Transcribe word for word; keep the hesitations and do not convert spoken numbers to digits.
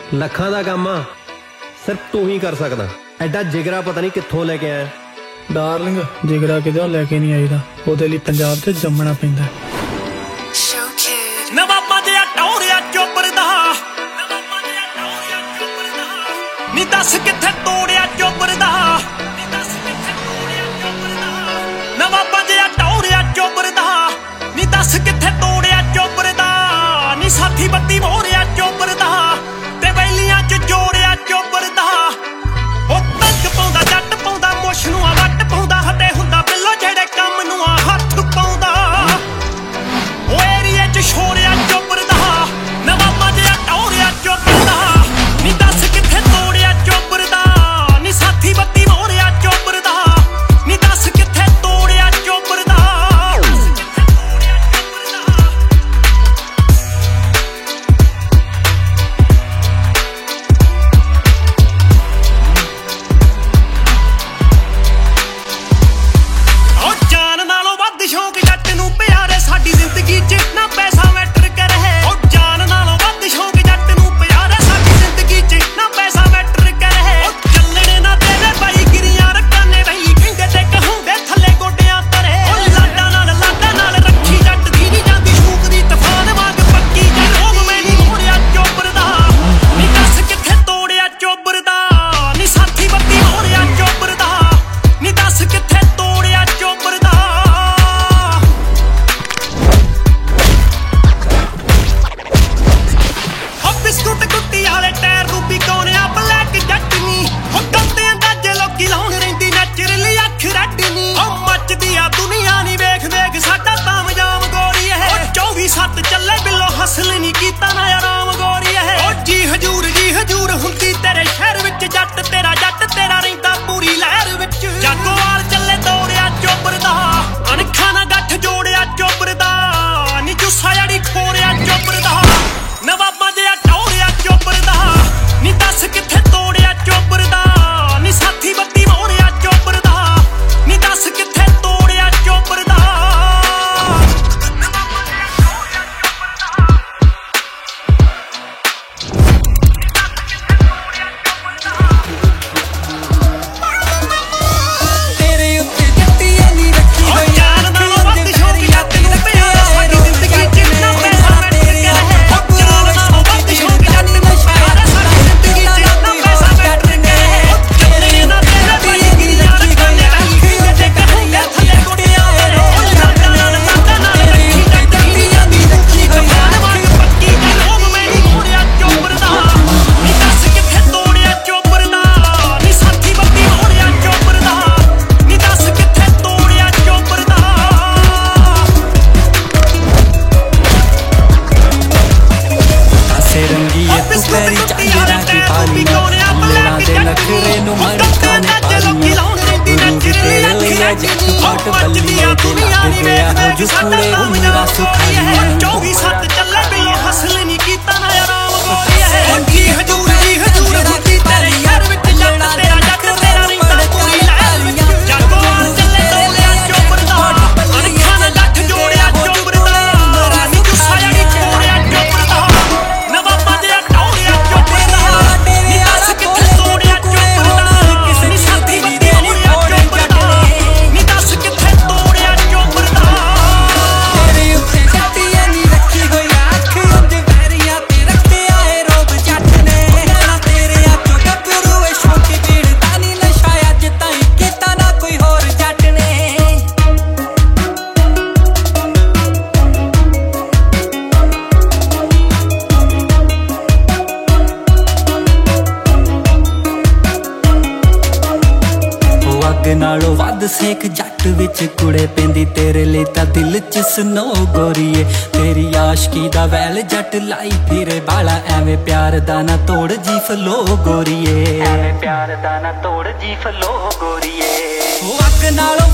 ਲੱਖਾਂ ਦਾ ਕੰਮ ਆ, ਸਿਰਫ ਤੂੰ ਹੀ ਕਰ ਸਕਦਾ। ਐਡਾ ਜਿਗਰਾ ਪਤਾ ਨਹੀਂ ਕਿੱਥੋਂ ਲੈ ਕੇ ਆਇਆ। ਡਾਰਲਿੰਗ, ਜਿਗਰਾ ਕਿਤੇ ਲੈ ਕੇ ਨਹੀਂ ਆਈਦਾ, ਉਹਦੇ ਲਈ ਪੰਜਾਬ 'ਚ ਜੰਮਣਾ ਪੈਂਦਾ। ਨਵਾਬਾਂ ਦੇ ਟੌਰਿਆ ਚੋਬਰ ਦਾ ਨੀ ਦੱਸ ਕਿੱਥੇ ਤੋੜਿਆ ਚੋਬਰ ਦਾ, ਨਵਾਬਾਂ ਦੇ ਟੌਰਿਆ ਚੋਬਰ ਦਾ ਨੀ ਦੱਸ ਕਿੱਥੇ ਤੋੜਿਆ ਚੋਬਰ ਦਾ, ਨੀ ਸਾਥੀ ਬੱਤੀ ਮੋੜਿਆ ਚੋਬਰ ਦਾ ਤੇ ਵੈਲੀਆਂ 'ਚ ਜੋੜਿਆ ਚੋਬਰ ਦਾ। ਉਹ ਤੱਕ ਪਾਉਂਦਾ ਜੱਟ ਪਾਉਂਦਾ ਮੁੱਛ ਨੂੰ ਆ ਵੱਟ ਪਾਉਂਦਾ, ਹਟੇ ਹੁੰਦਾ ਬਿੱਲੋ ਜਿਹੜੇ ਕੰਮ ਨੂੰ ਆ ਹੱਥ ਪਾਉਂਦਾ। ਉਹ ਏਰੀਏ 'ਚ ਛੋੜਿਆ ਚੋਬਰ ਦਾ, ਨਵਾਬਾਂ ਦੇ ਟੌਰਿਆ ਚੋਬਰ ਦਾ ਨੀ ਦੱਸ ਕਿੱਥੇ ਤੋੜਿਆ ਚੋਬਰ ਦਾ, ਨੀ ਸਾਥੀ ਬੱਤੀ ਮੋੜਿਆ ਚੋਬਰ ਦਾ ਨੀ ਦੱਸ ਕਿੱਥੇ ਤੋੜਿਆ ਚੋਬਰ ਦਾ। ਉਹ ਜਾਨ ਨਾਲੋਂ ਵੱਧ ਸ਼ੌਂਕ ਜੱਟ ਨੂੰ ਪਿਆਰੇ ਸਾਡੀ ਜ਼ਿੰਦਗੀ 'ਚ ਨਾ ਪੈਸਾ ਮੈਟਰ ਕਰੇ। ਉਹ ਜਾਨ ਨਾਲੋਂ ਵੱਧ ਸ਼ੌਂਕ ਜੱਟ ਨੂੰ ਪਿਆਰੇ ਸਾਡੀ ਜ਼ਿੰਦਗੀ 'ਚ ਨਾ ਪੈਸਾ ਮੈਟਰ ਕਰੇ। ਉਹ ਚੱਲਣੇ ਨਾ ਦੇਵੇ ਬਾਈ ਗਿਰੀਆਂ ਰਕਾਨੇ ਵਹੀ ਕਹਿੰਦੇ ਤੇ ਕਹੋਂਦੇ ਥੱਲੇ ਗੋਡਿਆਂ ਤਰੇ। ਉਹ ਲਾਡਾ ਨਾਲ ਲਾਡਾ ਨਾਲ ਰੱਖੀ ਜੱਟ ਦੀ ਨਹੀਂ ਜਾਂਦੀ ਸ਼ੂਕ ਦੀ ਤੂਫਾਨ ਵਾਂਗ ਪੱਕੀ ਜੇ ਰੋਬ ਮੈਂ ਨਹੀਂ ਮੋੜਿਆ ਚੋਬਰ ਦਾ, ਨੀ ਦੱਸ ਕਿੱਥੇ ਤੋੜਿਆ ਚੋਬਰ ਦਾ, ਨੀ ਸਾਥੀ ਬੱਤੀ ਮੋੜਿਆ ਚੋਬਰ ਦਾ ਨੀ ਦੱਸ ਕਿੱਥੇ ਤੋੜਿਆ ਚੋਬਰ ਦਾ। ਉਹ ਬਿਸਕੁਟ ਕੁੱਟੀ ਵਾਲੇ ਟਾਇਰ ਨੂੰ ਪਿਕਾਉਣਿਆ ਬਲੈਕ ਜੱਟ ਨੀ, ਉਹ ਕੰਦੇ ਅੰਦਾਜ਼ੇ ਲੋਕੀ ਲਾਉਣ ਰਹਿੰਦੀ ਨੈਚੁਰਲੀ ਅੱਖ ਰੱਡ ਨੀ। ਉਹ ਮੱਚਦੀ ਆ ਦੁਨੀਆ ਨੀ ਵੇਖ ਵੇਖ ਸਾਡਾ ਤਾਮਜਾਮ ਗੋਰੀ ਇਹ, ਉਹ ਚੌਵੀ ਸੱਤ ਚੱਲੇ ਬਿੱਲੋ ਹਸਲ ਨੀ ਕੀਤਾ ਨਾ ਆਰਾਮ ਗੋਰੀ ਇਹ। ਉਹ ਜੀ ਹਜੂਰ ਜੀ ਹਜੂਰ ਹੁੰਦੀ ਤੇਰੇ ਸ਼ਹਿਰ ਵਿੱਚ ਜੱਟ ਤੇਰਾ ਜੱਟ ਤੇਰਾ ਰਹਿੰਦਾ ਪੂਰੀ ਲਹਿਰ ਵਿੱਚ। ਜਾਗੋਵਾਲ ਚੱਲੇ ਤੋੜਿਆ ਚੋਬਰ ਦਾ, ਅਣਖਾਂ ਨਾਲ ਗੱਠ ਜੋੜਿਆ ਚੋਬਰ ਦਾ ਨੀ ਜੁੱਸਾ ਜੜੀ ਖੋੜਿਆ ਚੋਬਰ ਦਾ, ਨਵਾਬਾਂ ਦੇ ਟੌਰਿਆ ਚੋਬਰ ਦਾ ਨੀ ਦੱਸ ਕਿੱਥੇ ਤੋੜਿਆ ਚੋਬਰ ਦਾ, ਨੀ ਸਾਥੀ ਬੱਤੀ ਮੋੜਿਆ ਚੋਬਰ ਦਾ ਨੀ ਦੱਸ ਕਿੱਥੇ ਤੋੜਿਆ ਚੋਬਰ ਦਾ। ਤੇਰੇ ਉੱਤੇ ਜੱਟੀ ਐਨੀ ਰੱਖੀ ਉਹ ਹੋਈ ਜਾਨ ਨਾਲੋਂ ਵੱਧ ਸ਼ੌਂਕ ਜੱਟ ਨੂੰ ਪਿਆਰਾ ਸਾਡੀ ਜ਼ਿੰਦਗੀ 'ਚ ਨਾ ਪੈਸਾ ਮੈਟਰ ਕਰੇ। ਉਹ ਜਾਨ ਨਾਲੋਂ ਵੱਧ ਸ਼ੌਂਕ ਜੱਟ ਨੂੰ ਪਿਆਰਾ ਸਾਡੀ ਜ਼ਿੰਦਗੀ 'ਚ ਨਾ ਪੈਸਾ ਮੈਟਰ ਕਰੇ। ਉਹ ਚੱਲਣੇ ਨਾ ਦੇਵੇ ਬਾਈ ਗਿਰੀਆਂ ਰਕਾਨੇ ਵਹੀ ਕਹਿੰਦੇ ਤੇ ਕਹੋਂਦੇ ਥੱਲੇ ਗੋਡਿਆਂ ਤਰੇ। ਉਹ ਲਾਡਾ ਨਾਲ ਲਾਡਾ ਨਾਲ ਰੱਖੀ ਜੱਟ ਦੀ ਨਹੀਂ ਰੱਖੀ ਤੂਫਾਨ ਵਾਂਗ ਪੱਕੀ ਜੇ ਰੋਬ ਮੈਂ ਨਹੀਂ ਮੋੜਿਆ ਚੋਬਰ ਦਾ, ਨੀ ਦੱਸ ਕਿੱਥੇ ਤੋੜਿਆ ਚੋਬਰ ਦਾ, ਨੀ ਸਾਥੀ ਬੱਤੀ ਮੋੜਿਆ ਚੋਬਰ ਦਾ ਨੀ ਦੱਸ ਕਿੱਥੇ ਤੋੜਿਆ ਚੋਬਰ ਦਾ। ਪਾਸੇ ਰੰਗੀਏ ਤੂੰ ਪੈਰੀ ਚਾਂਦਰਾ ਕੀ ਪਾਲੀ ਲੈਣਾ ਦੇ ਨਖਰੇ ਨੂੰ ਮਰਕਾਂ ਨੇ ਪਾਲੀ ਗੁਰੂ ਵੀ ਤੇਰੇ ਲਈ ਅੱਜ ਪਾਟ ਬੱਲੀਏ ਤੇ ਲੱਗ ਗਿਆ ਹੋ ਜੁਕੂੜੇ ਮੇਰਾ ਸੁਖਾਈ। ਚੌਵੀ ਸੱਤ ਚੱਲੇ ਬਿੱਲੋ ਹਸਲ ਨੀ ਕੀਤਾ ਨਾ ਆਰਾਮ ਗੋਰੀ ਇਹ। ਜੀ ਹਜੂਰ ਜੀ ਹਜੂਰ ਹੁੰਦੀ ਤੇਰੇ ਸ਼ਹਿਰ ਵਿੱਚ ਜੱਟ ਤੇਰਾ ਜੱਟ ਤੇਰਾ ਰਹਿੰਦਾ ਪੂਰੀ ਲਹਿਰ ਵਿੱਚ। ਜਾਗੋਵਾਲ ਚੱਲੇ ਤੋੜਿਆ ਚੋਬਰ ਦਾ, ਅਣਖਾਂ ਨਾਲ ਗੱਠ ਜੋੜਿਆ ਚੋਬਰ ਦਾ ਨੀ ਜੁੱਸਾ ਜੜੀ ਖੋੜਿਆ ਚੋਬਰ ਦਾ, ਨਵਾਬਾਂ ਦੇ ਟੌਰਿਆ ਚੋਬਰ ਦਾ ਨੀ ਦੱਸ ਕਿੱਥੇ ਤੋੜਿਆ ਚੋਬਰ ਦਾ, ਨੀ ਸਾਥੀ ਬੱਤੀ ਮੋੜਿਆ ਚੋਬਰ ਦਾ ਨੀ ਦੱਸ ਕਿੱਥੇ ਤੋੜਿਆ ਚੋਬਰ ਦਾ। ਤੇਰੇ ਉੱਤੇ ਜੱਟੀ ਐਨੀ ਰੱਖੀ ਹੋਈ ਅੱਖ ਉਂਝ ਵੈਰੀਆਂ ਤੇ ਰੱਖਿਆ ਏ ਰੋਬ ਜੱਟ ਨੇ। ਨਾ ਤੇਰੇ ਅੱਖੋਂ ਗੱਭਰੂ ਏ ਸ਼ੌਂਕ ਪੀੜਦਾ ਨੀ ਨਸ਼ਾ ਅੱਜ ਤਾਈਂ ਕੀਤਾ ਨਾ ਕੋਈ ਹੋਰ ਜੱਟ ਨੇ। ਉਹ ਅੱਗ ਨਾਲੋਂ ਵੱਧ ਸੇਕ ਜੱਟ ਵਿੱਚ ਕੁੜੇ ਪੈਂਦੀ, ਤੇਰੇ ਲਈ ਤਾਂ ਦਿਲ 'ਚ ਸਨੋ ਗੋਰੀਏ। ਤੇਰੀ ਆਸ਼ਕੀ ਦਾ ਵੈਲ ਜੱਟ ਲਾਈ ਫਿਰੇ ਬਾਲਾ, ਐਵੇਂ ਪਿਆਰ ਦਾ ਨਾ ਤੋੜ ਜੀ ਫਲੋ ਗੋਰੀਏ, ਐਵੇਂ ਪਿਆਰ ਦਾ ਨਾ ਤੋੜ ਜੀ ਫਲੋ ਗੋਰੀਏ। ਉਹ ਅੱਗ ਨਾਲੋਂ